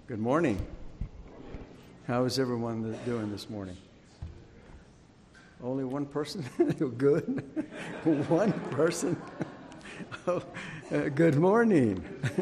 Good morning. How is everyone doing this morning? Only one person? Good. One person? Oh, good morning.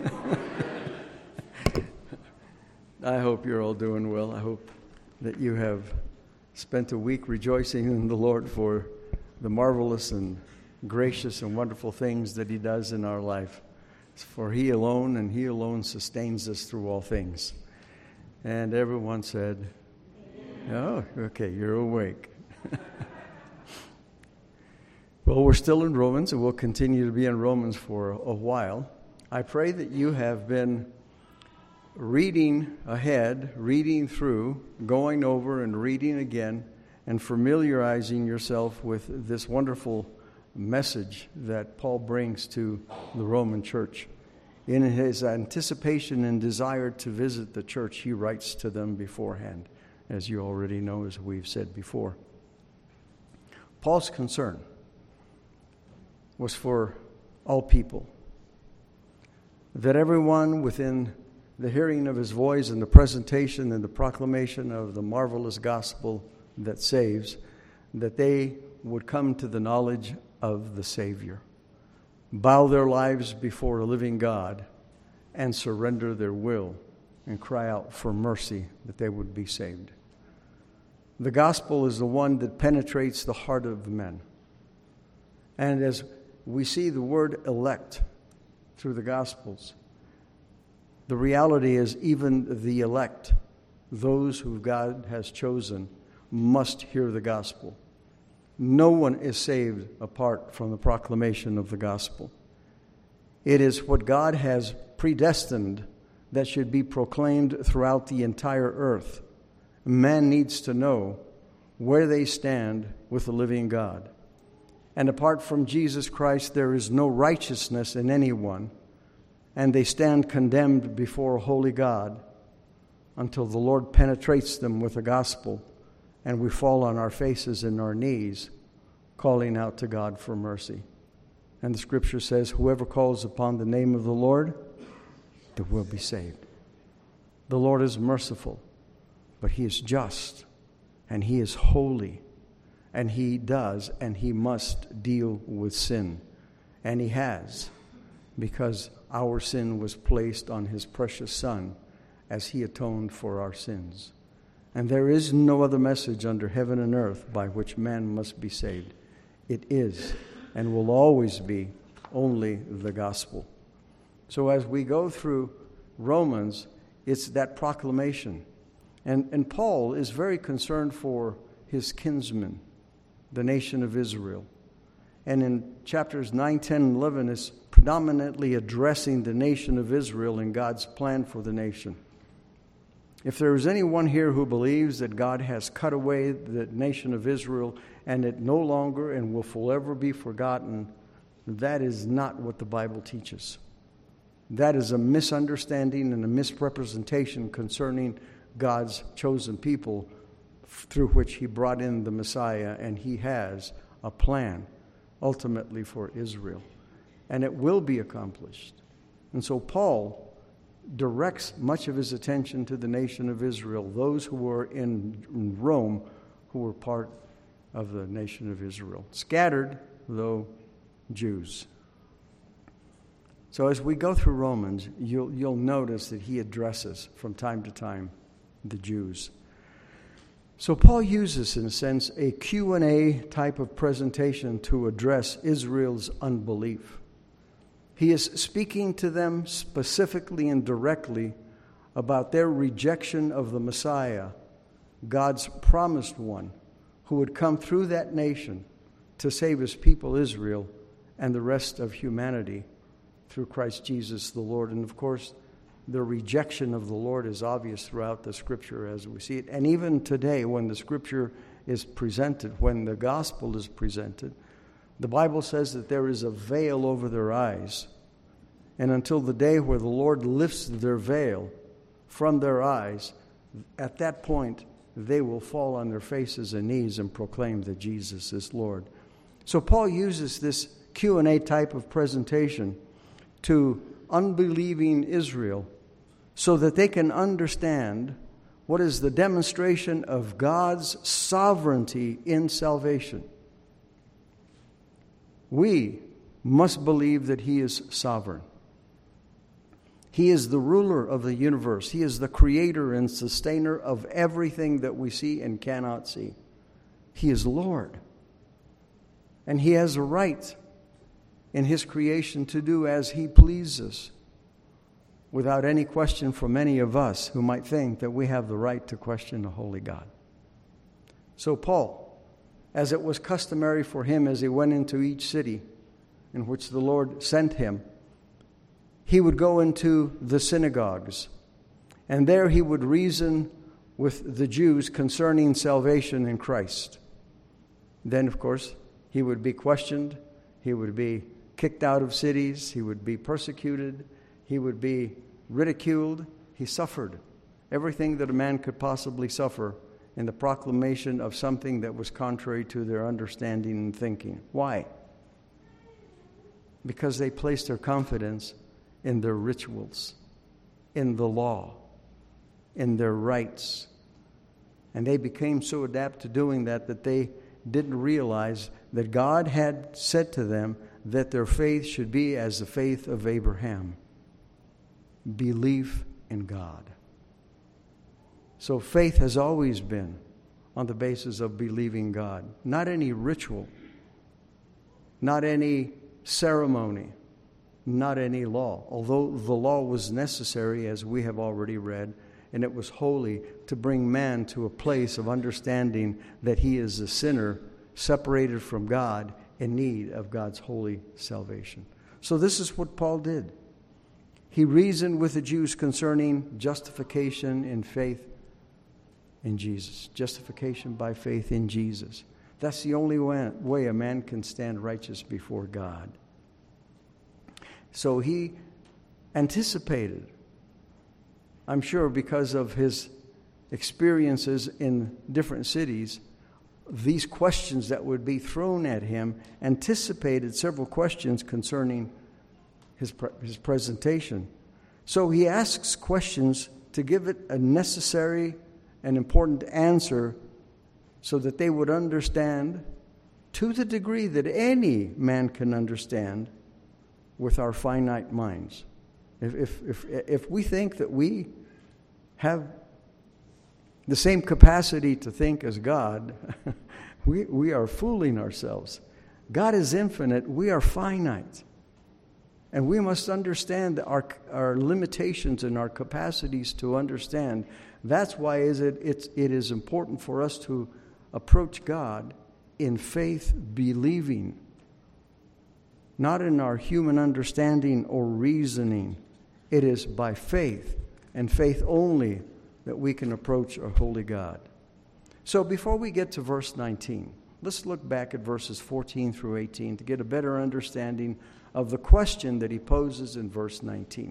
I hope you're all doing well. I hope that you have spent a week rejoicing in the Lord for the marvelous and gracious and wonderful things that He does in our life. For He alone and He alone sustains us through all things. And everyone said, oh, okay, you're awake. Well, we're still in Romans, and we'll continue to be in Romans for a while. I pray that you have been reading ahead, reading through, going over and reading again, and familiarizing yourself with this wonderful message that Paul brings to the Roman church. In his anticipation and desire to visit the church, he writes to them beforehand, as you already know, as we've said before. Paul's concern was for all people, that everyone within the hearing of his voice and the presentation and the proclamation of the marvelous gospel that saves, that they would come to the knowledge of the Savior, bow their lives before a living God, and surrender their will and cry out for mercy that they would be saved. The gospel is the one that penetrates the heart of men. And as we see the word elect through the Gospels, the reality is even the elect, those who God has chosen, must hear the gospel. No one is saved apart from the proclamation of the gospel. It is what God has predestined that should be proclaimed throughout the entire earth. Man needs to know where they stand with the living God. And apart from Jesus Christ, there is no righteousness in anyone, and they stand condemned before a holy God until the Lord penetrates them with the gospel, and we fall on our faces and our knees, calling out to God for mercy. And the scripture says, whoever calls upon the name of the Lord, they will be saved. The Lord is merciful, but He is just, and He is holy, and He does and He must deal with sin. And He has, because our sin was placed on His precious Son as He atoned for our sins. And there is no other message under heaven and earth by which man must be saved. It is and will always be only the gospel. So as we go through Romans, it's that proclamation. And Paul is very concerned for his kinsmen, the nation of Israel. And in chapters 9, 10, and 11 is predominantly addressing the nation of Israel and God's plan for the nation. If there is anyone here who believes that God has cut away the nation of Israel and it no longer and will forever be forgotten, that is not what the Bible teaches. That is a misunderstanding and a misrepresentation concerning God's chosen people through which He brought in the Messiah, and He has a plan ultimately for Israel. And it will be accomplished. And so Paul directs much of his attention to the nation of Israel, those who were in Rome who were part of the nation of Israel. Scattered, though, Jews. So as we go through Romans, you'll notice that he addresses from time to time the Jews. So Paul uses, in a sense, a Q&A type of presentation to address Israel's unbelief. He is speaking to them specifically and directly about their rejection of the Messiah, God's promised one, who would come through that nation to save His people Israel and the rest of humanity through Christ Jesus the Lord. And of course, the rejection of the Lord is obvious throughout the Scripture as we see it. And even today, when the Scripture is presented, when the gospel is presented, the Bible says that there is a veil over their eyes. And until the day where the Lord lifts their veil from their eyes, at that point, they will fall on their faces and knees and proclaim that Jesus is Lord. So Paul uses this Q&A type of presentation to unbelieving Israel so that they can understand what is the demonstration of God's sovereignty in salvation. We must believe that He is sovereign. He is the ruler of the universe. He is the creator and sustainer of everything that we see and cannot see. He is Lord. And He has a right in His creation to do as He pleases, without any question from any of us who might think that we have the right to question a holy God. So Paul, as it was customary for him as he went into each city in which the Lord sent him, he would go into the synagogues, and there he would reason with the Jews concerning salvation in Christ. Then, of course, he would be questioned, he would be kicked out of cities, he would be persecuted, he would be ridiculed. He suffered everything that a man could possibly suffer in the proclamation of something that was contrary to their understanding and thinking. Why? Because they placed their confidence in their rituals, in the law, in their rites. And they became so adept to doing that they didn't realize that God had said to them that their faith should be as the faith of Abraham. Belief in God. So faith has always been on the basis of believing God. Not any ritual, not any ceremony, not any law. Although the law was necessary, as we have already read, and it was holy to bring man to a place of understanding that he is a sinner separated from God in need of God's holy salvation. So this is what Paul did. He reasoned with the Jews concerning justification in faith in Jesus. Justification by faith in Jesus. That's the only way a man can stand righteous before God. So he anticipated, I'm sure because of his experiences in different cities, these questions that would be thrown at him, anticipated several questions concerning his presentation. So he asks questions to give it a necessary and important answer so that they would understand to the degree that any man can understand with our finite minds. If we think that we have the same capacity to think as God, we are fooling ourselves. God is infinite. We are finite. And we must understand our limitations and our capacities to understand. That's why it is important for us to approach God in faith believing, not in our human understanding or reasoning. It is by faith, and faith only, that we can approach a holy God. So before we get to verse 19, let's look back at verses 14 through 18 to get a better understanding of the question that he poses in verse 19.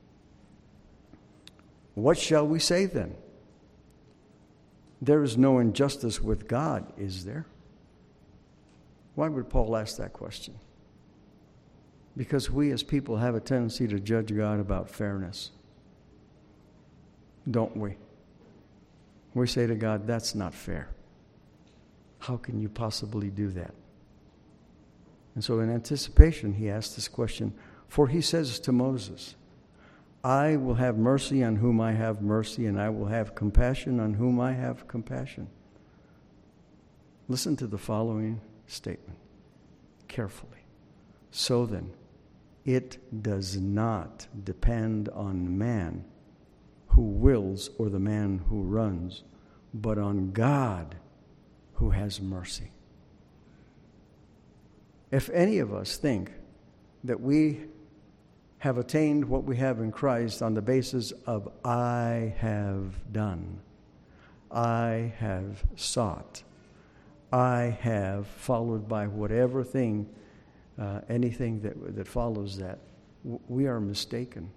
What shall we say then? There is no injustice with God, is there? Why would Paul ask that question? Because we as people have a tendency to judge God about fairness. Don't we? We say to God, that's not fair. How can you possibly do that? And so in anticipation, he asks this question. For he says to Moses, I will have mercy on whom I have mercy, and I will have compassion on whom I have compassion. Listen to the following statement carefully. So then, it does not depend on man who wills or the man who runs, but on God who has mercy. If any of us think that we have attained what we have in Christ on the basis of I have done, I have sought, I have followed by whatever thing, anything that follows that, we are mistaken.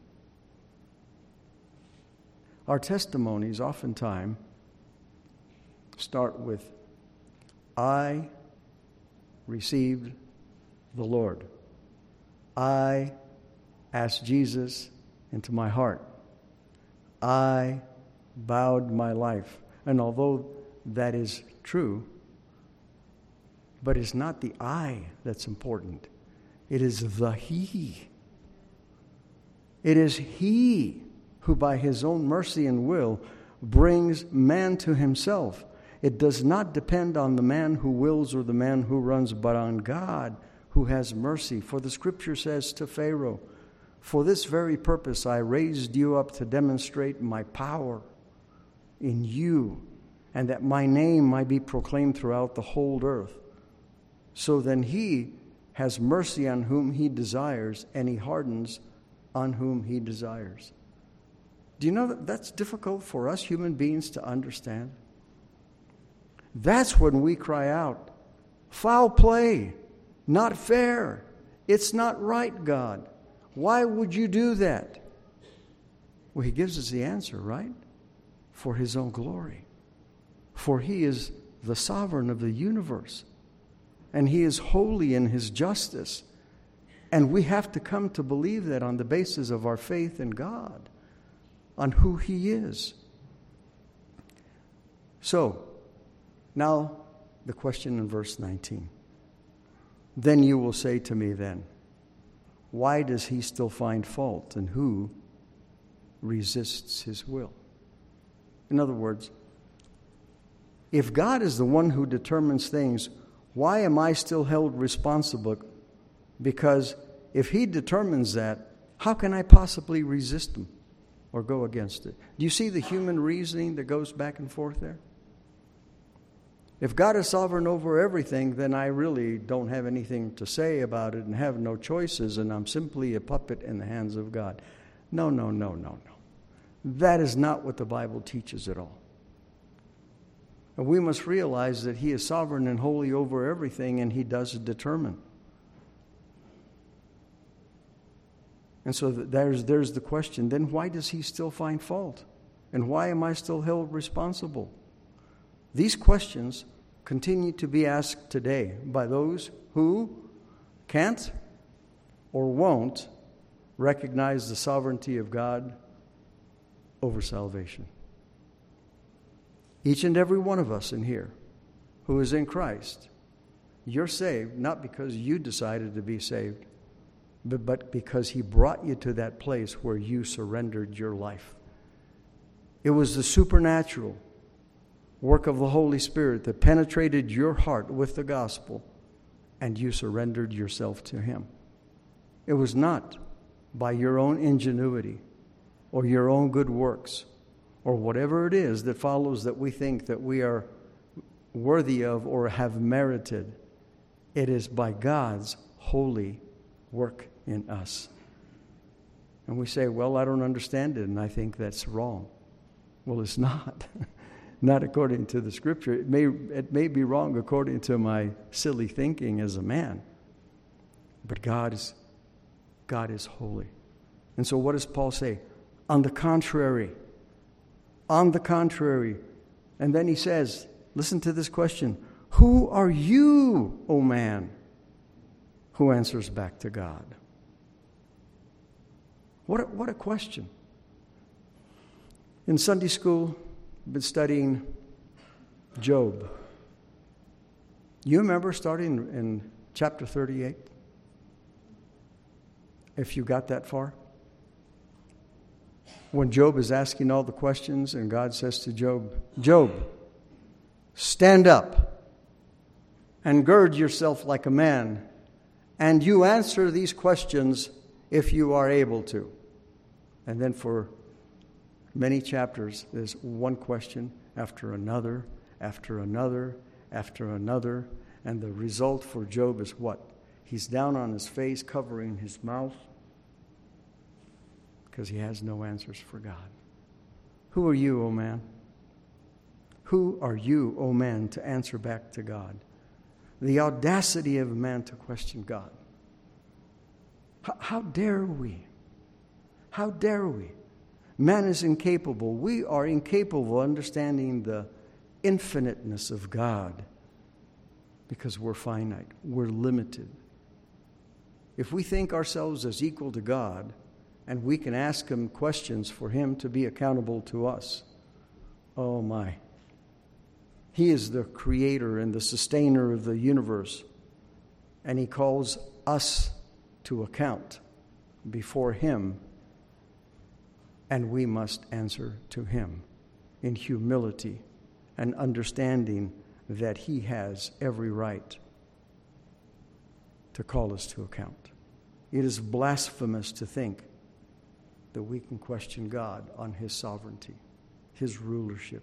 Our testimonies oftentimes start with, I received the Lord. I asked Jesus into my heart. I bowed my life. And although that is true, but it's not the I that's important. It is the He. It is He who by His own mercy and will brings man to Himself. It does not depend on the man who wills or the man who runs, but on God who has mercy. For the Scripture says to Pharaoh, "For this very purpose I raised you up to demonstrate my power in you, and that my name might be proclaimed throughout the whole earth." So then He has mercy on whom He desires, and He hardens on whom He desires. Do you know that that's difficult for us human beings to understand? That's when we cry out, "Foul play, not fair. It's not right, God. Why would you do that?" Well, He gives us the answer, right? For His own glory. For He is the sovereign of the universe. And He is holy in His justice. And we have to come to believe that on the basis of our faith in God, on who He is. So, now the question in verse 19. Then you will say to me then, why does He still find fault, and who resists His will? In other words, if God is the one who determines things, why am I still held responsible? Because if He determines that, how can I possibly resist Him or go against it? Do you see the human reasoning that goes back and forth there? If God is sovereign over everything, then I really don't have anything to say about it and have no choices, and I'm simply a puppet in the hands of God. No. That is not what the Bible teaches at all. And we must realize that He is sovereign and holy over everything, and He does determine. And so there's the question. Then why does He still find fault? And why am I still held responsible? These questions continue to be asked today by those who can't or won't recognize the sovereignty of God over salvation. Each and every one of us in here who is in Christ, you're saved not because you decided to be saved, but because He brought you to that place where you surrendered your life. It was the supernatural work of the Holy Spirit that penetrated your heart with the gospel, and you surrendered yourself to Him. It was not by your own ingenuity or your own good works or whatever it is that follows that we think that we are worthy of or have merited. It is by God's holy work in us. And we say, well, I don't understand it, and I think that's wrong. Well, it's not. Not according to the Scripture. It may be wrong according to my silly thinking as a man. But God is holy. And so what does Paul say? On the contrary. On the contrary. And then he says, listen to this question. Who are you, O man, who answers back to God? What a question. In Sunday school, I've been studying Job. You remember starting in chapter 38? If you got that far? When Job is asking all the questions and God says to Job, Job, stand up and gird yourself like a man, and you answer these questions if you are able to. And then for many chapters, there's one question after another, after another, after another. And the result for Job is what? He's down on his face, covering his mouth, because he has no answers for God. Who are you, O man? Who are you, O man, to answer back to God? The audacity of man to question God. How dare we? How dare we? Man is incapable. We are incapable of understanding the infiniteness of God because we're finite. We're limited. If we think ourselves as equal to God, and we can ask him questions for him to be accountable to us. Oh my. He is the creator and the sustainer of the universe, and he calls us to account before him, and we must answer to him in humility and understanding that he has every right to call us to account. It is blasphemous to think that we can question God on his sovereignty, his rulership.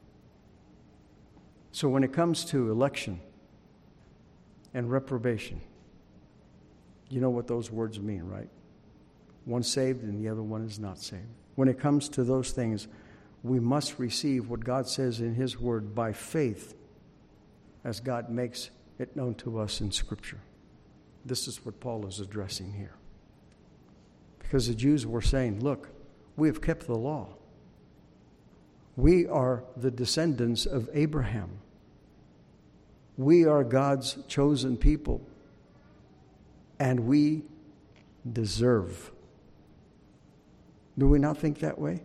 So when it comes to election and reprobation, you know what those words mean, right? One saved and the other one is not saved. When it comes to those things, we must receive what God says in his word by faith as God makes it known to us in Scripture. This is what Paul is addressing here. Because the Jews were saying, look, we have kept the law. We are the descendants of Abraham. We are God's chosen people. And we deserve. Do we not think that way?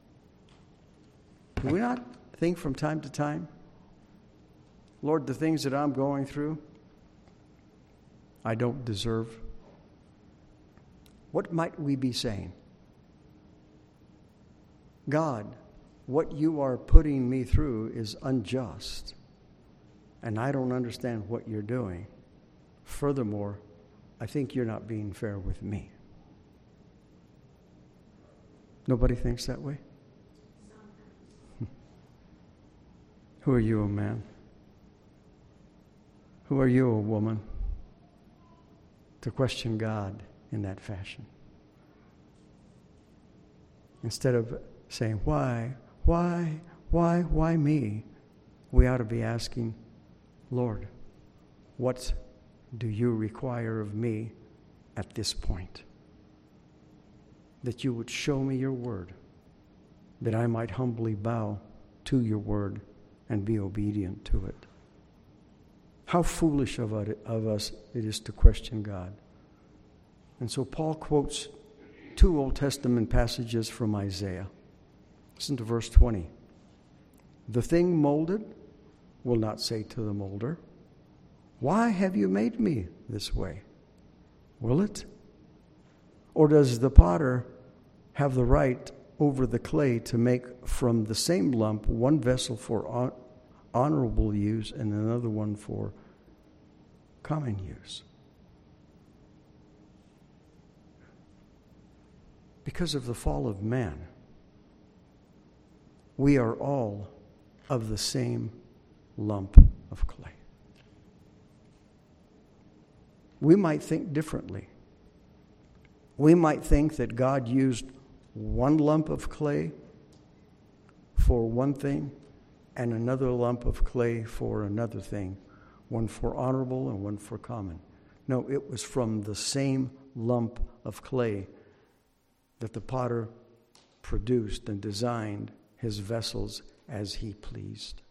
Do we not think from time to time, Lord, the things that I'm going through, I don't deserve? What might we be saying? God, what you are putting me through is unjust, and I don't understand what you're doing. Furthermore, I think you're not being fair with me. Nobody thinks that way? Who are you, a man? Who are you, a woman, to question God in that fashion? Instead of saying, why me? We ought to be asking, Lord, what do you require of me at this point? That you would show me your word, that I might humbly bow to your word and be obedient to it. How foolish of us it is to question God. And so Paul quotes 2 Old Testament passages from Isaiah. Listen to verse 20. The thing molded will not say to the molder, why have you made me this way? Will it? Or does the potter have the right over the clay to make from the same lump one vessel for honorable use and another one for common use? Because of the fall of man, we are all of the same lump of clay. We might think differently. We might think that God used one lump of clay for one thing and another lump of clay for another thing, one for honorable and one for common. No, it was from the same lump of clay that the potter produced and designed his vessels as he pleased.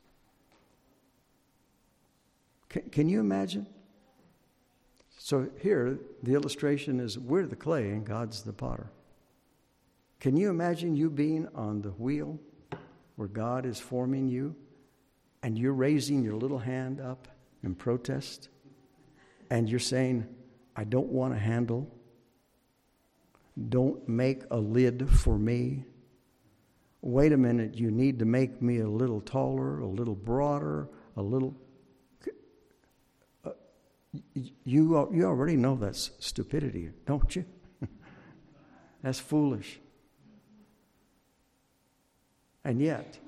Can you imagine? So here, the illustration is we're the clay and God's the potter. Can you imagine you being on the wheel where God is forming you and you're raising your little hand up in protest and you're saying, I don't want a handle. Don't make a lid for me. Wait a minute, you need to make me a little taller, a little broader, a little... You already know that's stupidity, don't you? That's foolish. And yet,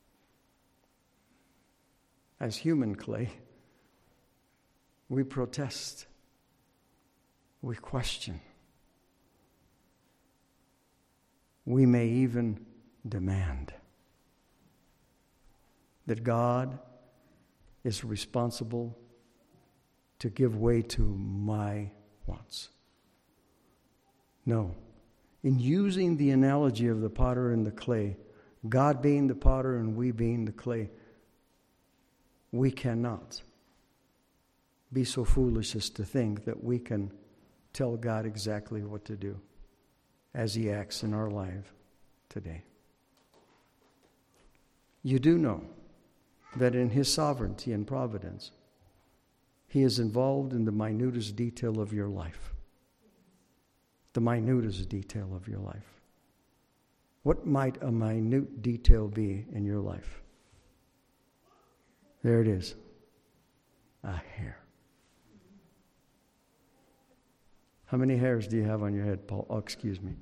as human clay, we protest, we question, we may even demand that God is responsible to give way to my wants. No. In using the analogy of the potter and the clay, God being the potter and we being the clay, we cannot be so foolish as to think that we can tell God exactly what to do as He acts in our life today. You do know that in His sovereignty and providence, He is involved in the minutest detail of your life. The minutest detail of your life. What might a minute detail be in your life? There it is. A hair. How many hairs do you have on your head, Paul? Oh, excuse me.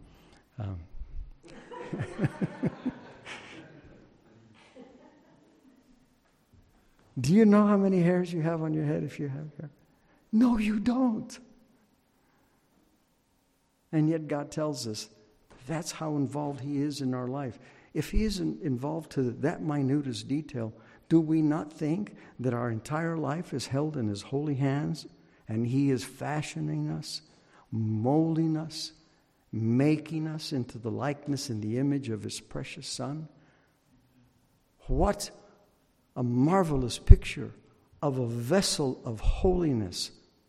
Do you know how many hairs you have on your head if you have hair? No, you don't. And yet God tells us that's how involved He is in our life. If He isn't involved to that minutest detail, do we not think that our entire life is held in His holy hands and He is fashioning us, molding us, making us into the likeness and the image of His precious Son? What a marvelous picture of a vessel of holiness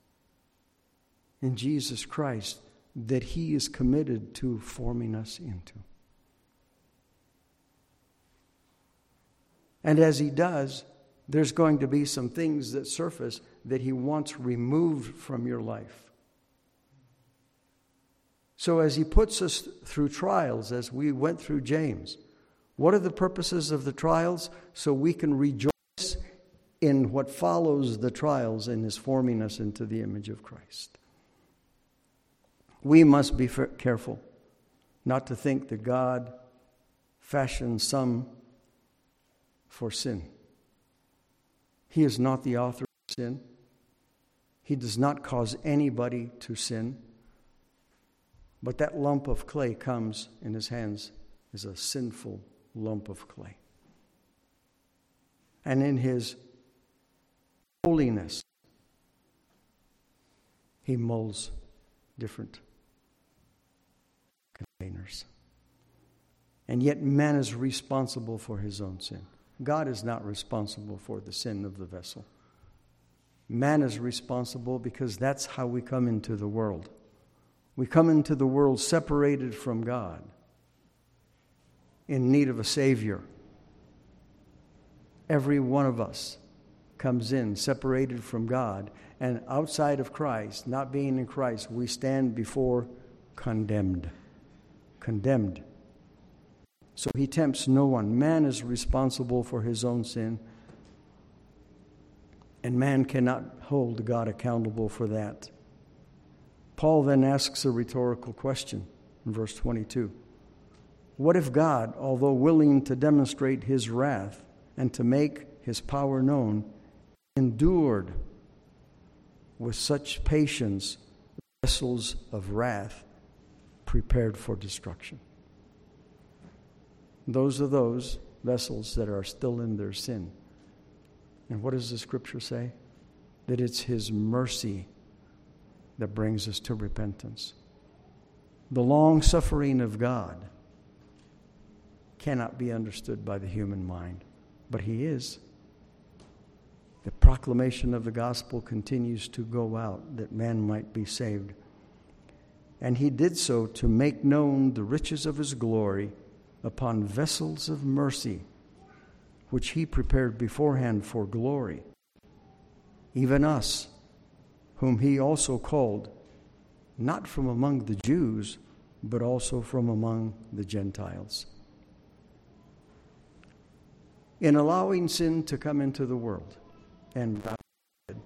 in Jesus Christ that He is committed to forming us into. And as He does, there's going to be some things that surface that He wants removed from your life. So as He puts us through trials, as we went through James, what are the purposes of the trials? So we can rejoice in what follows the trials in His forming us into the image of Christ. We must be careful not to think that God fashioned some for sin. He is not the author of sin. He does not cause anybody to sin. But that lump of clay comes in His hands as a sinful lump of clay. And in His holiness, He molds different containers. And yet man is responsible for his own sin. God is not responsible for the sin of the vessel. Man is responsible because that's how we come into the world. We come into the world separated from God, in need of a Savior. Every one of us comes in separated from God, and outside of Christ, not being in Christ, we stand before condemned. Condemned. So He tempts no one. Man is responsible for his own sin, and man cannot hold God accountable for that. Paul then asks a rhetorical question in verse 22. What if God, although willing to demonstrate His wrath and to make His power known, endured with such patience vessels of wrath prepared for destruction? Those are those vessels that are still in their sin. And what does the Scripture say? That it's His mercy that brings us to repentance. The long suffering of God cannot be understood by the human mind, but He is. The proclamation of the gospel continues to go out that man might be saved. And He did so to make known the riches of His glory upon vessels of mercy, which He prepared beforehand for glory, even us, whom He also called, not from among the Jews, but also from among the Gentiles. In allowing sin to come into the world, and God did,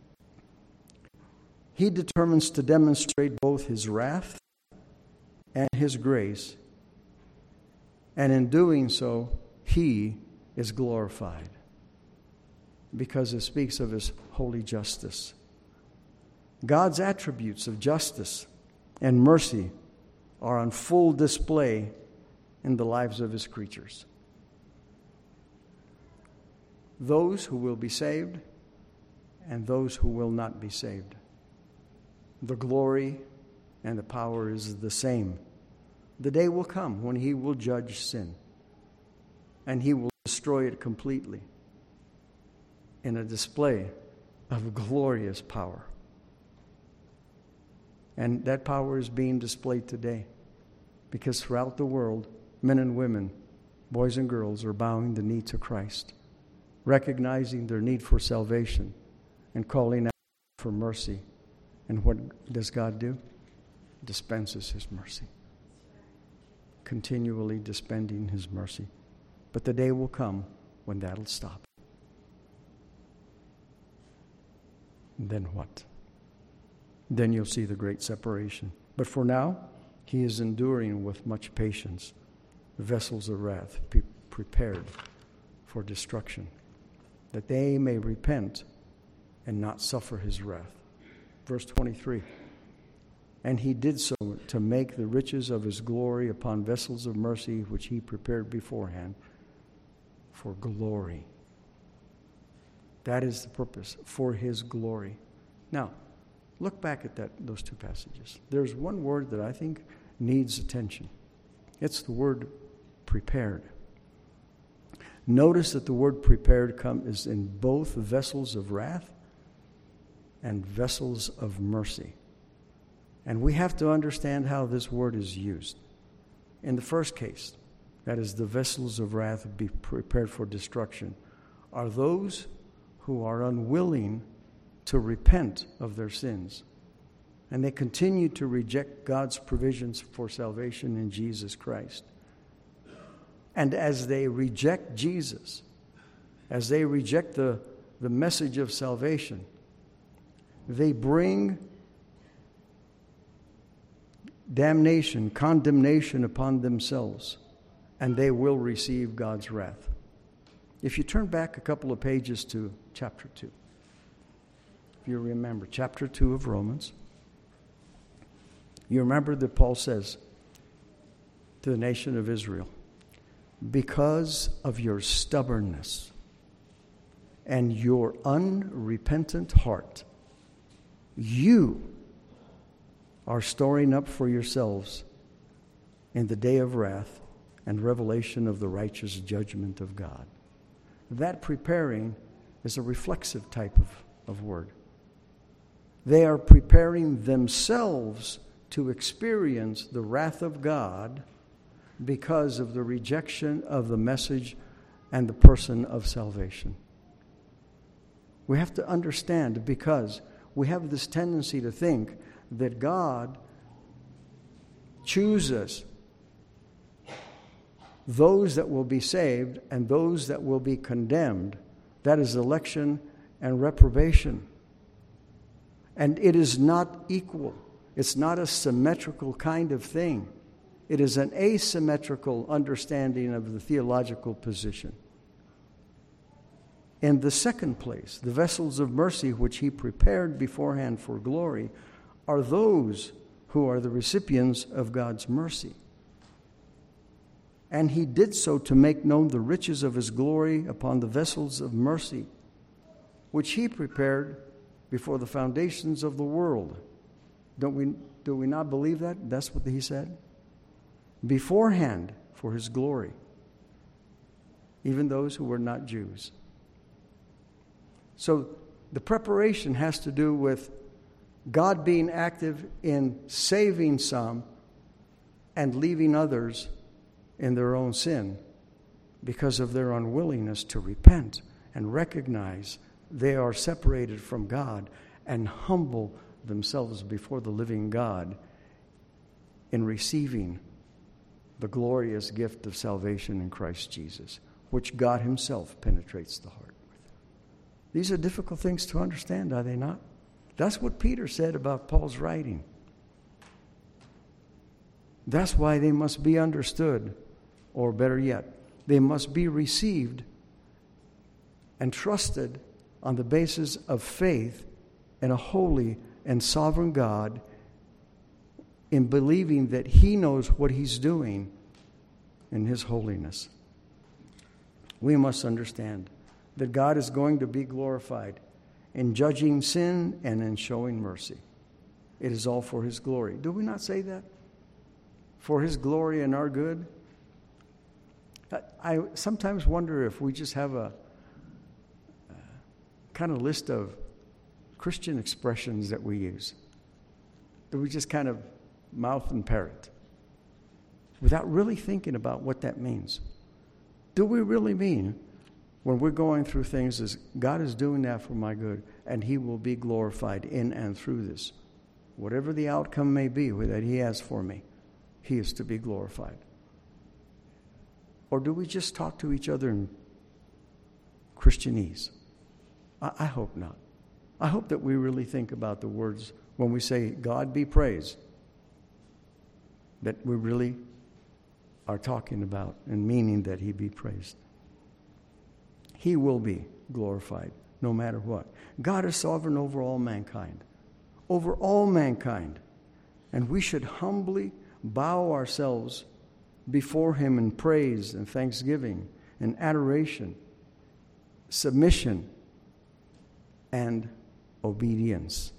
He determines to demonstrate both His wrath and His grace, and in doing so, He is glorified because it speaks of His holy justice. God's attributes of justice and mercy are on full display in the lives of His creatures. Those who will be saved and those who will not be saved. The glory and the power is the same. The day will come when He will judge sin, and He will destroy it completely in a display of glorious power. And that power is being displayed today. Because throughout the world, men and women, boys and girls are bowing the knee to Christ, recognizing their need for salvation and calling out for mercy. And what does God do? Dispenses His mercy. Continually dispensing His mercy. But the day will come when that'll stop. And then what? Then you'll see the great separation. But for now, He is enduring with much patience vessels of wrath prepared for destruction, that they may repent and not suffer His wrath. Verse 23, and He did so to make the riches of His glory upon vessels of mercy, which He prepared beforehand for glory. That is the purpose, for His glory. Now, look back at those two passages. There's one word that I think needs attention. It's the word prepared. Notice that the word prepared is in both vessels of wrath and vessels of mercy. And we have to understand how this word is used. In the first case, that is, the vessels of wrath be prepared for destruction, are those who are unwilling to repent of their sins. And they continue to reject God's provisions for salvation in Jesus Christ. And as they reject Jesus, as they reject the message of salvation, they bring damnation, condemnation upon themselves, and they will receive God's wrath. If you turn back a couple of pages to chapter 2, if you remember, chapter 2 of Romans, you remember that Paul says to the nation of Israel, because of your stubbornness and your unrepentant heart, you are storing up for yourselves in the day of wrath and revelation of the righteous judgment of God. That preparing is a reflexive type of word. They are preparing themselves to experience the wrath of God because of the rejection of the message and the person of salvation. We have to understand, because we have this tendency to think that God chooses those that will be saved and those that will be condemned. That is election and reprobation. And it is not equal. It's not a symmetrical kind of thing. It is an asymmetrical understanding of the theological position. In the second place, the vessels of mercy which He prepared beforehand for glory are those who are the recipients of God's mercy. And He did so to make known the riches of His glory upon the vessels of mercy, which He prepared before the foundations of the world. Do we not believe that? That's what He said. Beforehand for His glory, even those who were not Jews. So the preparation has to do with God being active in saving some and leaving others in their own sin because of their unwillingness to repent and recognize they are separated from God and humble themselves before the living God in receiving the glorious gift of salvation in Christ Jesus, which God Himself penetrates the heart with. These are difficult things to understand, are they not? That's what Peter said about Paul's writing. That's why they must be understood, or better yet, they must be received and trusted on the basis of faith in a holy and sovereign God, in believing that He knows what He's doing in His holiness. We must understand that God is going to be glorified in judging sin and in showing mercy. It is all for His glory. Do we not say that? For His glory and our good? I sometimes wonder if we just have a kind of list of Christian expressions that we use, that we just kind of mouth and parrot. without really thinking about what that means. Do we really mean when we're going through things as God is doing that for my good, and He will be glorified in and through this? Whatever the outcome may be that He has for me, He is to be glorified. Or do we just talk to each other in Christianese? I hope not. I hope that we really think about the words when we say, God be praised, that we really are talking about and meaning that He be praised. He will be glorified no matter what. God is sovereign over all mankind. Over all mankind. And we should humbly bow ourselves before Him in praise and thanksgiving and adoration, submission, and obedience.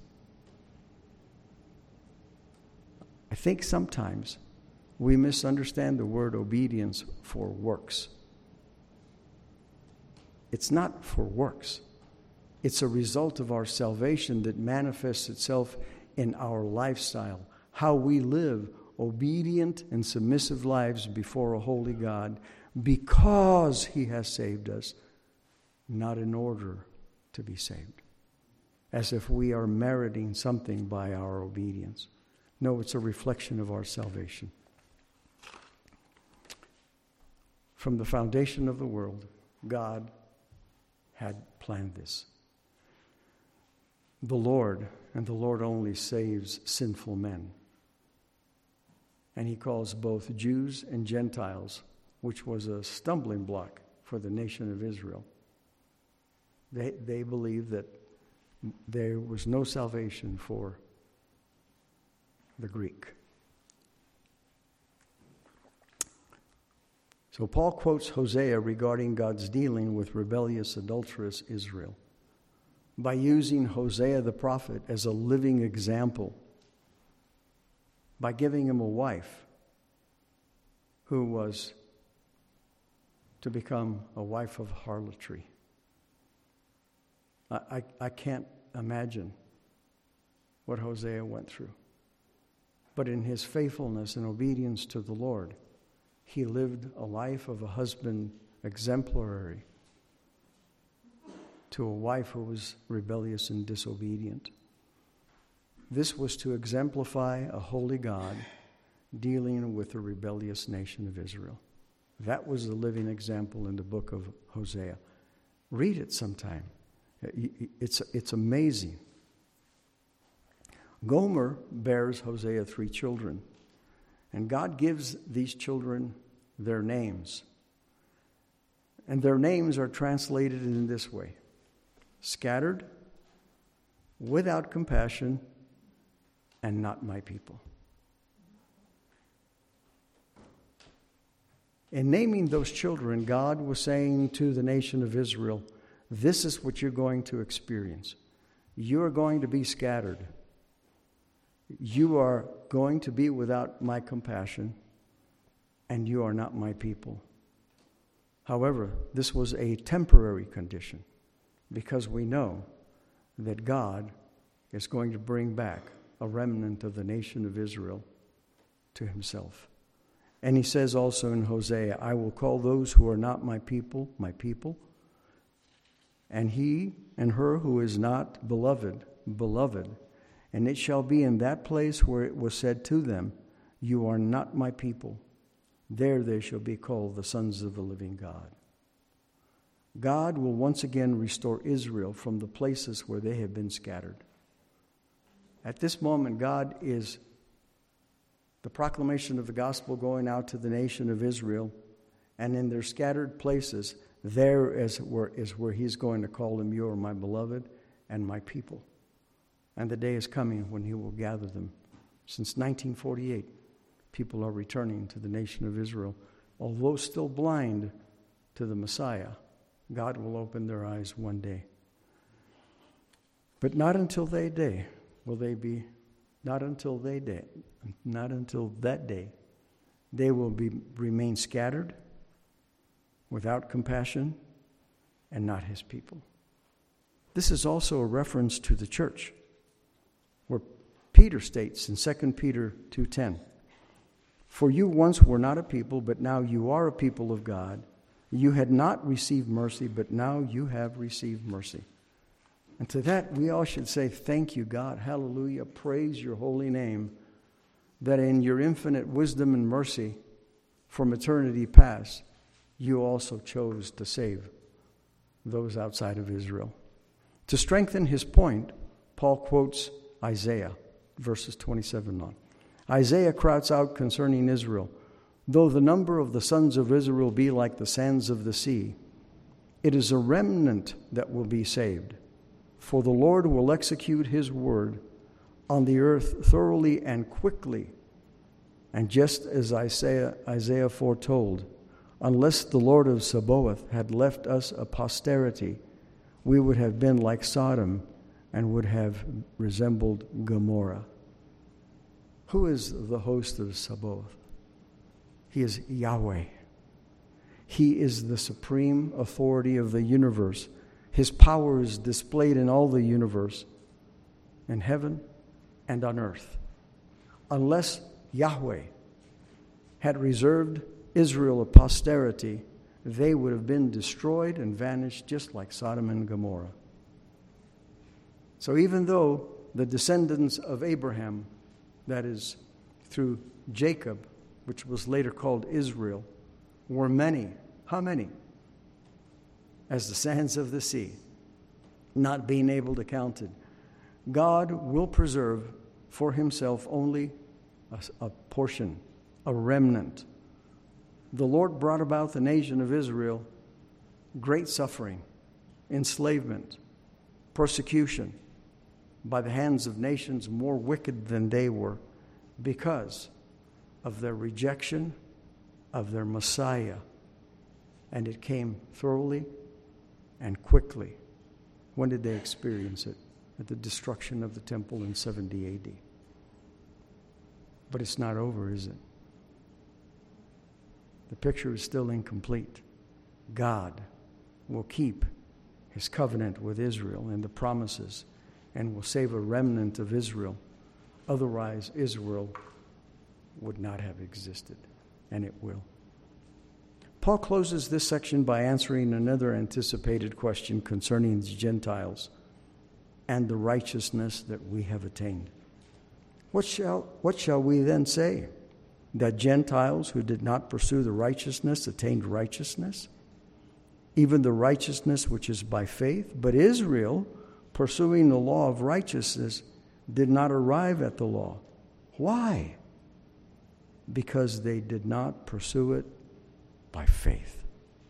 I think sometimes we misunderstand the word obedience for works. It's not for works. It's a result of our salvation that manifests itself in our lifestyle, how we live obedient and submissive lives before a holy God because He has saved us, not in order to be saved, as if we are meriting something by our obedience. No, it's a reflection of our salvation. From the foundation of the world, God had planned this. The Lord, and the Lord only, saves sinful men. And He calls both Jews and Gentiles, which was a stumbling block for the nation of Israel. They believed that there was no salvation for the Greek. So Paul quotes Hosea regarding God's dealing with rebellious, adulterous Israel by using Hosea the prophet as a living example, by giving him a wife who was to become a wife of harlotry. I can't imagine what Hosea went through. But in his faithfulness and obedience to the Lord, he lived a life of a husband exemplary to a wife who was rebellious and disobedient. This was to exemplify a holy God dealing with the rebellious nation of Israel. That was the living example in the book of Hosea. Read it sometime. It's amazing. Gomer bears Hosea 3 children, and God gives these children their names. And their names are translated in this way: scattered, without compassion, and not my people. In naming those children, God was saying to the nation of Israel, this is what you're going to experience. You are going to be scattered. You are going to be without my compassion, and you are not my people. However, this was a temporary condition, because we know that God is going to bring back a remnant of the nation of Israel to Himself. And He says also in Hosea, I will call those who are not my people, and he and her who is not beloved, beloved. And it shall be in that place where it was said to them, you are not my people. There they shall be called the sons of the living God. God will once again restore Israel from the places where they have been scattered. At this moment, God is the proclamation of the gospel going out to the nation of Israel, and in their scattered places, there is where He's going to call them, you are my beloved and my people. And the day is coming when He will gather them. Since 1948, people are returning to the nation of Israel. Although still blind to the Messiah, God will open their eyes one day. But not until that day, they will remain scattered, without compassion, and not His people. This is also a reference to the church, where Peter states in 2 Peter 2:10, For you once were not a people, but now you are a people of God. You had not received mercy, but now you have received mercy. And to that we all should say, thank you, God. Hallelujah. Praise your holy name, that in your infinite wisdom and mercy from eternity past, you also chose to save those outside of Israel. To strengthen his point, Paul quotes Isaiah, verses 27 on. Isaiah cries out concerning Israel, though the number of the sons of Israel be like the sands of the sea, it is a remnant that will be saved. For the Lord will execute his word on the earth thoroughly and quickly. And just as Isaiah foretold, unless the Lord of Sabaoth had left us a posterity, we would have been like Sodom and would have resembled Gomorrah. Who is the host of Sabaoth? He is Yahweh. He is the supreme authority of the universe. His power is displayed in all the universe, in heaven and on earth. Unless Yahweh had reserved Israel a posterity, they would have been destroyed and vanished just like Sodom and Gomorrah. So even though the descendants of Abraham, that is, through Jacob, which was later called Israel, were many. How many? As the sands of the sea, not being able to count it. God will preserve for himself only a portion, a remnant. The Lord brought about the nation of Israel great suffering, enslavement, persecution, by the hands of nations more wicked than they were, because of their rejection of their Messiah. And it came thoroughly and quickly. When did they experience it? At the destruction of the temple in 70 AD. But it's not over, is it? The picture is still incomplete. God will keep his covenant with Israel and the promises, and will save a remnant of Israel. Otherwise, Israel would not have existed, and it will. Paul closes this section by answering another anticipated question concerning the Gentiles and the righteousness that we have attained. What shall we then say? That Gentiles who did not pursue the righteousness attained righteousness? Even the righteousness which is by faith? But Israel, pursuing the law of righteousness, did not arrive at the law. Why? Because they did not pursue it by faith,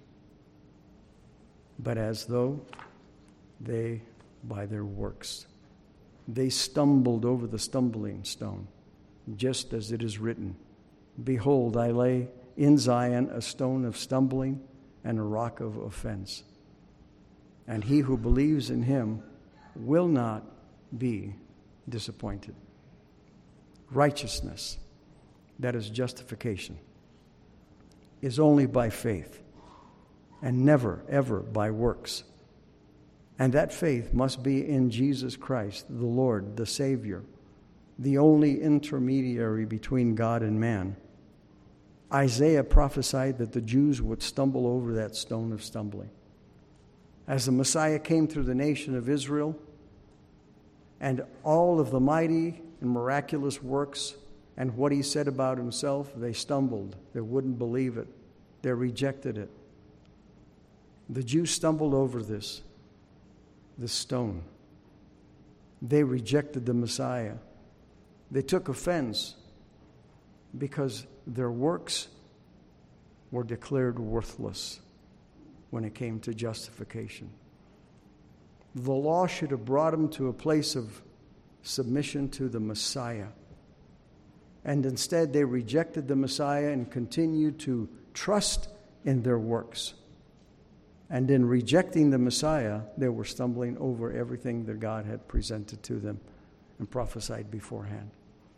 but as though they, by their works, they stumbled over the stumbling stone, just as it is written, behold, I lay in Zion a stone of stumbling and a rock of offense, and he who believes in him will not be disappointed. Righteousness, that is justification, is only by faith and never, ever by works. And that faith must be in Jesus Christ, the Lord, the Savior, the only intermediary between God and man. Isaiah prophesied that the Jews would stumble over that stone of stumbling. As the Messiah came through the nation of Israel, and all of the mighty and miraculous works and what he said about himself, they stumbled. They wouldn't believe it. They rejected it. The Jews stumbled over this stone. They rejected the Messiah. They took offense because their works were declared worthless when it came to justification. The law should have brought them to a place of submission to the Messiah. And instead, they rejected the Messiah and continued to trust in their works. And in rejecting the Messiah, they were stumbling over everything that God had presented to them and prophesied beforehand.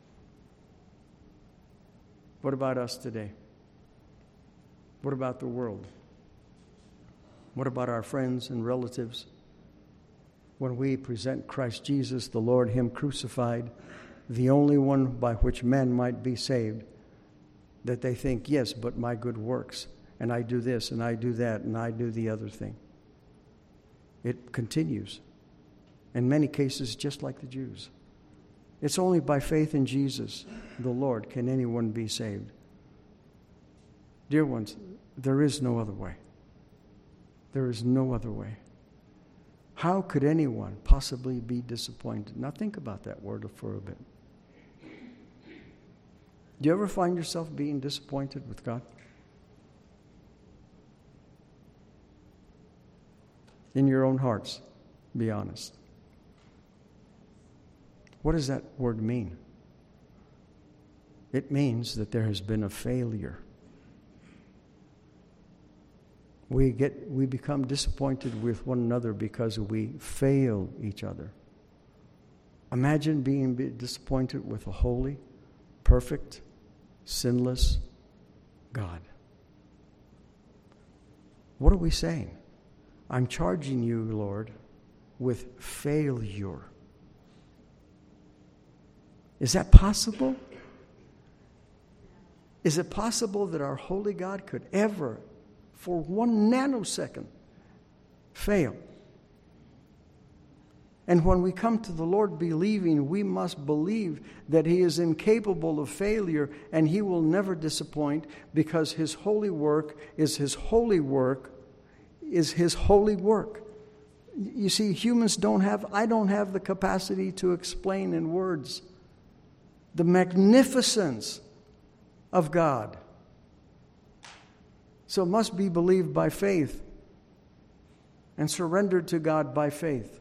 What about us today? What about the world? What about our friends and relatives? When we present Christ Jesus, the Lord, him crucified, the only one by which men might be saved, that they think, yes, but my good works, and I do this, and I do that, and I do the other thing. It continues. In many cases, just like the Jews. It's only by faith in Jesus, the Lord, can anyone be saved. Dear ones, there is no other way. There is no other way. How could anyone possibly be disappointed? Now think about that word for a bit. Do you ever find yourself being disappointed with God? In your own hearts, be honest. What does that word mean? It means that there has been a failure. We become disappointed with one another because we fail each other. Imagine being disappointed with a holy, perfect, sinless God. What are we saying? I'm charging you, Lord, with failure. Is that possible? Is it possible that our holy God could ever, for 1 nanosecond, fail? And when we come to the Lord believing, we must believe that He is incapable of failure and He will never disappoint, because His holy work is His holy work, is His holy work. You see, I don't have the capacity to explain in words the magnificence of God. So it must be believed by faith and surrendered to God by faith.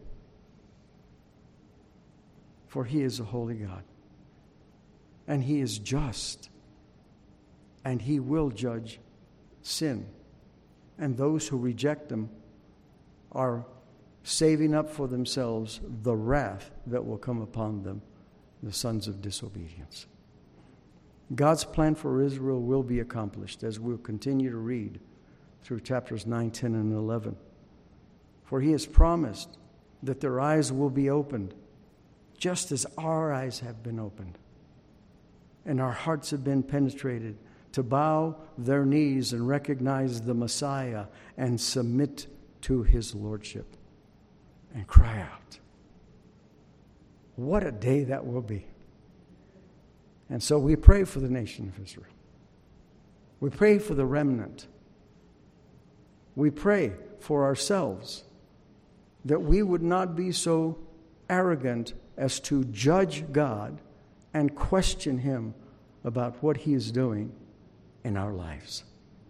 For He is a holy God. And He is just. And He will judge sin. And those who reject Him are saving up for themselves the wrath that will come upon them, the sons of disobedience. God's plan for Israel will be accomplished as we'll continue to read through chapters 9, 10, and 11. For He has promised that their eyes will be opened, just as our eyes have been opened, and our hearts have been penetrated, to bow their knees and recognize the Messiah and submit to His lordship and cry out. What a day that will be. And so we pray for the nation of Israel. We pray for the remnant. We pray for ourselves that we would not be so arrogant as to judge God and question Him about what He is doing in our lives.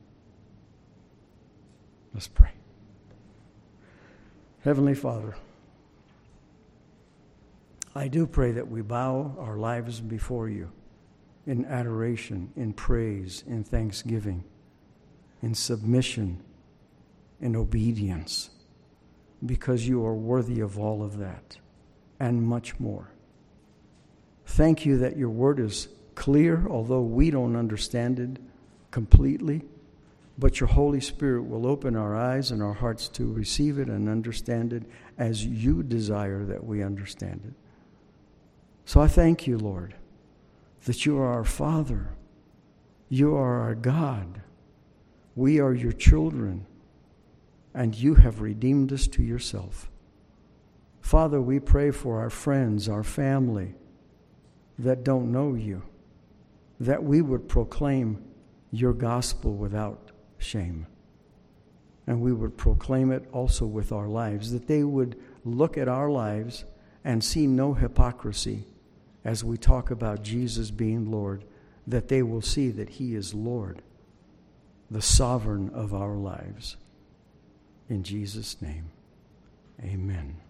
Let's pray. Heavenly Father, I do pray that we bow our lives before You in adoration, in praise, in thanksgiving, in submission, in obedience, because You are worthy of all of that and much more. Thank You that Your word is clear, although we don't understand it completely, but Your Holy Spirit will open our eyes and our hearts to receive it and understand it as You desire that we understand it. So I thank You, Lord, that You are our Father. You are our God. We are Your children, and You have redeemed us to Yourself. Father, we pray for our friends, our family that don't know You, that we would proclaim Your gospel without shame. And we would proclaim it also with our lives, that they would look at our lives and see no hypocrisy as we talk about Jesus being Lord, that they will see that He is Lord, the sovereign of our lives. In Jesus' name, amen.